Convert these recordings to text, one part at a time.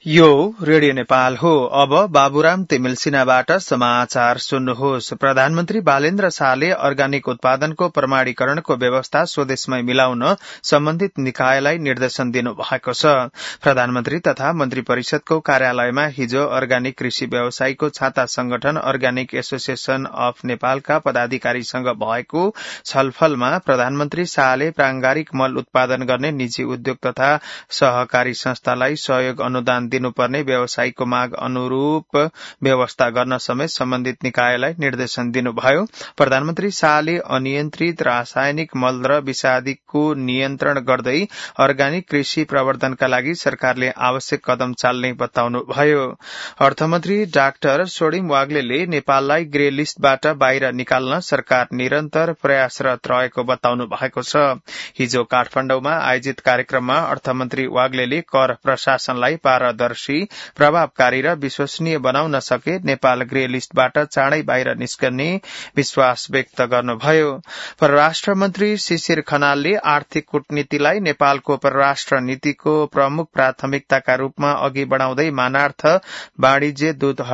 यो रेडियो नेपाल हो। अब बाबुराम तिमिल सिन्हाबाट समाचार सुन्नुहोस्। प्रधानमन्त्री बालेन्द्र शाहले अर्ग्यानिक उत्पादनको प्रमाणीकरणको व्यवस्था स्वदेशमै मिलाउन सम्बन्धित निकायलाई निर्देशन दिनु भएको छ। प्रधानमन्त्री तथा मन्त्री परिषदको कार्यालयमा हिजो अर्ग्यानिक कृषि व्यवसायीको छाता संगठन अर्ग्यानिक एसोसिएशन अफ नेपालका पदाधिकारीसँग भएको छलफलमा प्रधानमन्त्री शाहले प्रांगारिक मल उत्पादन गर्ने निजी उद्योग तथा सहकारी संस्थालाई सहयोग अनुदान दिनुपर्ने व्यवसायीको माग अनुरूप व्यवस्था गर्न समेत सम्बन्धित निकायलाई निर्देशन दिनुभयो। प्रधानमन्त्री शाहले अनियन्त्रित रासायनिक मल र विषादीको नियन्त्रण गर्दै अर्ग्यानिक कृषि प्रवर्धनका लागि सरकारले आवश्यक कदम चाल्ने बताउनुभयो। अर्थमन्त्री डाक्टर सोडिम वाग्लेले नेपाललाई ग्रे लिस्टबाट बाहिर निकाल्न सरकार निरन्तर प्रयासरत रहेको बताउनु भएको छ। हिजो काठमाडौँमा आयोजित कार्यक्रममा अर्थमन्त्री वाग्लेले कर प्रशासनलाई पारदर्शी, प्रभावकारी र विश्वसनीय बनाउन सके नेपाल ग्रे लिस्टबाट चाँडै बाहिर निस्कने विश्वास व्यक्त गर्नुभयो। परराष्ट्र मन्त्री शिशिर खनालले आर्थिक कूटनीतिलाई नेपालको परराष्ट्र नीतिको प्रमुख प्राथमिकताका रूपमा अघि बढ़ाउँदै मानार्थ वाणिज्य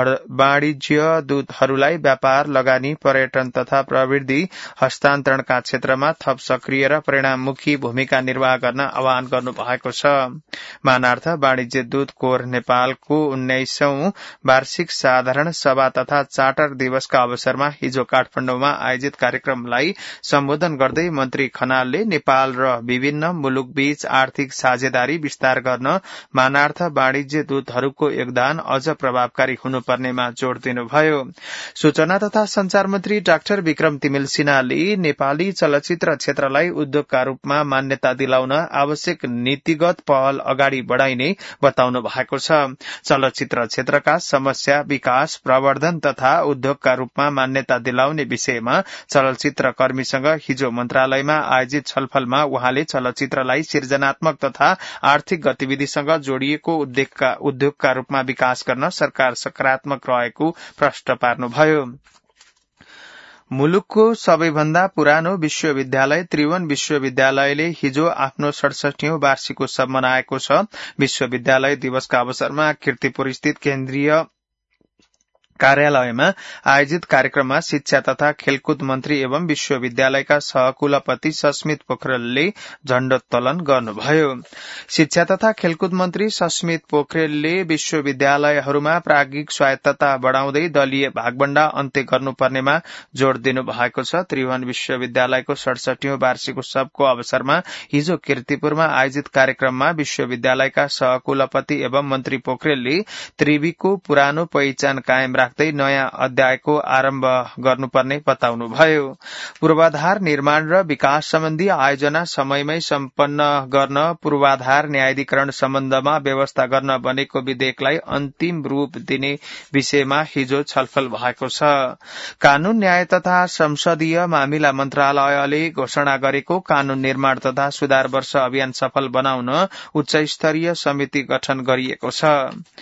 दूतहरूलाई व्यापार, लगानी, पर्यटन तथा प्रविधि हस्तान्तरणका क्षेत्रमा थप सक्रिय र परिणाममुखी भूमिका निर्वाह गर्न आह्वान गर्नु भएको छ। मानार्थ वाणिज्य दूत कोर नेपालको 19औं वार्षिक साधारण सभा तथा चार्टर दिवसका अवसरमा हिजो काठमाडौँमा आयोजित कार्यक्रमलाई सम्बोधन गर्दै मन्त्री खनालले नेपाल र विभिन्न मुलुकबीच आर्थिक साझेदारी विस्तार गर्न मानार्थ वाणिज्य दूतहरूको योगदान अझ प्रभावकारी हुनुपर्नेमा जोड़ दिनुभयो। सूचना तथा संचार मन्त्री डाक्टर विक्रम तिमिल सिन्हाले नेपाली चलचित्र क्षेत्रलाई उद्योगका रूपमा मान्यता दिलाउन आवश्यक नीतिगत पहल अगाडि बढ़ाइने बताउनु भएको छ। चलचित्र क्षेत्रका समस्या, विकास, प्रवर्धन तथा उद्योगका रूपमा मान्यता दिलाउने विषयमा चलचित्र कर्मीसँग हिजो मन्त्रालयमा आयोजित छलफलमा उहाँले चलचित्रलाई सृजनात्मक तथा आर्थिक गतिविधिसँग जोडिएको उद्योगका रूपमा विकास गर्न सरकार सकारात्मक रहेको प्रश्न पार्नुभयो। मुलुकको सबैभन्दा पुरानो विश्वविद्यालय त्रिभुवन विश्वविद्यालयले हिजो आफ्नो 67औं वार्षिक उत्सव मनाएको छ। विश्वविद्यालय दिवसका अवसरमा कीर्तिपुर स्थित केन्द्रीय कार्यालयमा आयोजित कार्यक्रममा शिक्षा तथा खेलकुद मन्त्री एवं विश्वविद्यालयका सहकुलपति सस्मित पोखरेलले झण्डोत्तोलन गर्नुभयो। शिक्षा तथा खेलकुद मन्त्री सस्मित पोखरेलले विश्वविद्यालयहरूमा प्राज्ञिक स्वायत्तता बढ़ाउँदै दलीय भागबण्डा अन्त्य गर्नुपर्नेमा जोड़ दिनु भएको छ। त्रिभुवन विश्वविद्यालयको 67औं वार्षिक उत्सवको अवसरमा हिजो कीर्तिपुरमा आयोजित कार्यक्रममा विश्वविद्यालयका सहकुलपति एवं मन्त्री पोखरेलले त्रिवीको पुरानो पहिचान कायम राख्दै नयाँ अध्यायको आरम्भ गर्नुपर्ने बताउनुभयो। पूर्वाधार निर्माण र विकास सम्बन्धी आयोजना समयमै सम्पन्न गर्न पूर्वाधार न्यायाधिकरण सम्बन्धमा व्यवस्था गर्न बनेको विधेयकलाई अन्तिम रूप दिने विषयमा हिजो छलफल भएको छ। कानून, न्याय तथा संसदीय मामिला मन्त्रालयले घोषणा गरेको कानून निर्माण तथा सुधार वर्ष अभियान सफल बनाउन उच्च स्तरीय समिति गठन गरिएको छ।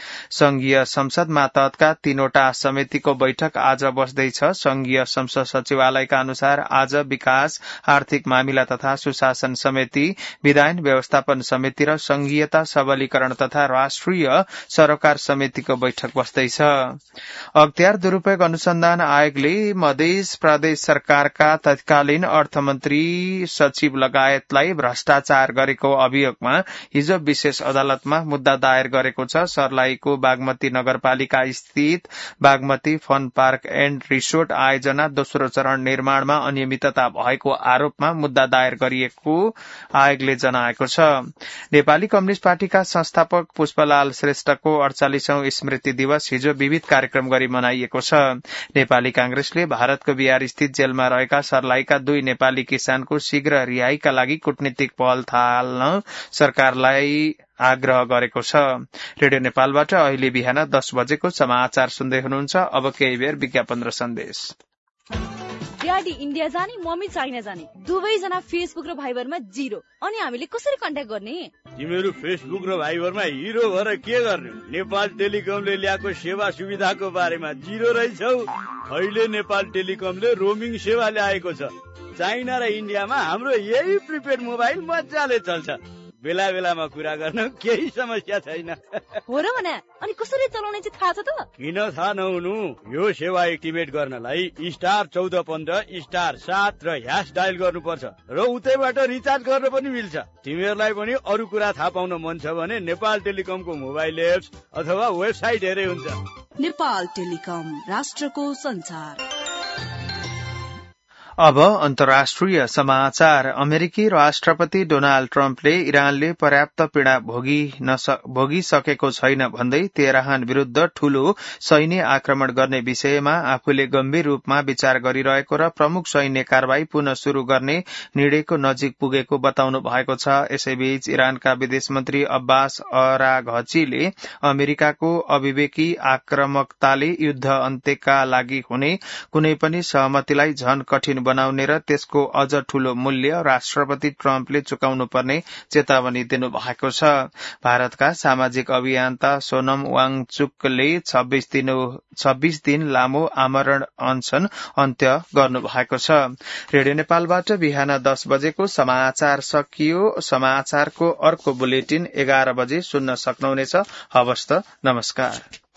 संघीय संसद मातहतका 3वटा समितिको बैठक आज बस्दैछ। संघीय संसद सचिवालयका अनुसार आज विकास, आर्थिक मामिला तथा सुशासन समिति, विधायन व्यवस्थापन समिति र संघीयता सबलीकरण तथा राष्ट्रिय सरोकार समितिको बैठक बस्दैछ। अख्तियार दुरूपयोग अनुसन्धान आयोगले मध्य प्रदेश सरकारका तत्कालीन अर्थमन्त्री सचिव लगायतलाई भ्रष्टाचार गरेको अभियोगमा हिजो विशेष अदालतमा मुद्दा दायर गरेको छ। सर्लाहीको बागमती नगरपालिका स्थित Bagmati fun park and resort आयोजना दोस्रो चरण निर्माणमा अनियमितता भएको आरोपमा मुद्दा दायर गरिएको आयोगले जनाएको छ। नेपाली कम्युनिष्ट पार्टीका संस्थापक पुष्पलाल श्रेष्ठको 48औं स्मृति दिवस हिजो विविध कार्यक्रम गरी मनाइएको छ। नेपाली कांग्रेसले भारतको बिहार स्थित जेलमा रहेका सर्लाहीका 2 नेपाली किसानको शीघ्र रिहाईका लागि कूटनीतिक पहल थाल्न सरकारलाई आग्रह गरेको छ। रेडियो नेपालबाट अहिले बिहान 10 बजेको समाचार सुन्दै हुनुहुन्छ। अब केही बेर विज्ञापन र सन्देश। ड्याडी इन्डिया जाने, मम्मी चाइना जाने, दुवैजना फेसबुक र भाइबरमा 0। अनि हामीले कसरी कन्ट्याक्ट गर्ने? तिमीहरू फेसबुक र भाइबरमा हिरो भएर के गर्ने? नेपाल टेलिकमले ल्याएको सेवा सुविधाको बारेमा 0 रहेछौ। अहिले नेपाल टेलिकमले रोमिङ सेवा ल्याएको छ। चाइना र इन्डियामा हाम्रो यही प्रिपेड मोबाइल मजाले चल्छ। बेला बेलामा कुरा गर्न केही समस्या छैन। हो र भने अनि कसरी चलाउने चाहिँ थाहा छ त? किन थाहा नहुनु? यो सेवा एक्टिभेट गर्नलाई *1415*7 र # डायल गर्नुपर्छ र उतैबाट रिचार्ज गर्न पनि मिल्छ। तिमीहरूलाई पनि अरू कुरा थाहा पाउन मन छ भने नेपाल टेलिकमको मोबाइल एप्स अथवा वेबसाइट हेरे हुन्छ। नेपाल टेलिकम, राष्ट्रको संचार। अब अन्तर्राष्ट्रिय समाचार। अमेरिकी राष्ट्रपति डोनाल्ड ट्रम्पले इरानले पर्याप्त पीड़ा भोगिसकेको छैन भन्दै तेहरान विरूद्ध ठूलो सैन्य आक्रमण गर्ने विषयमा आफूले गम्भीर रूपमा विचार गरिरहेको र प्रमुख सैन्य कारवाही पुनः शुरू गर्ने निर्णयको नजिक पुगेको बताउनु भएको छ। यसैबीच इरानका विदेश मन्त्री अब्बास अराघचीले अमेरिकाको अविवेकी आक्रामकताले युद्ध अन्त्यका लागि हुने कुनै पनि सहमतिलाई झन कठिन बनाउने र त्यसको अझ ठूलो मूल्य राष्ट्रपति ट्रम्पले चुकाउनु पर्ने चेतावनी दिनु भएको छ। भारतका सामाजिक अभियन्ता सोनम वाङचुकले 26 दिन लामो आमरण अनशन अन्त्य गर्नु भएको छ। रेडियो नेपालबाट बिहान 10 बजेको समाचार सकियो। समाचारको अर्को बुलेटिन 11 बजे सुन्न सक्नुहुनेछ। हवस् त, नमस्कार।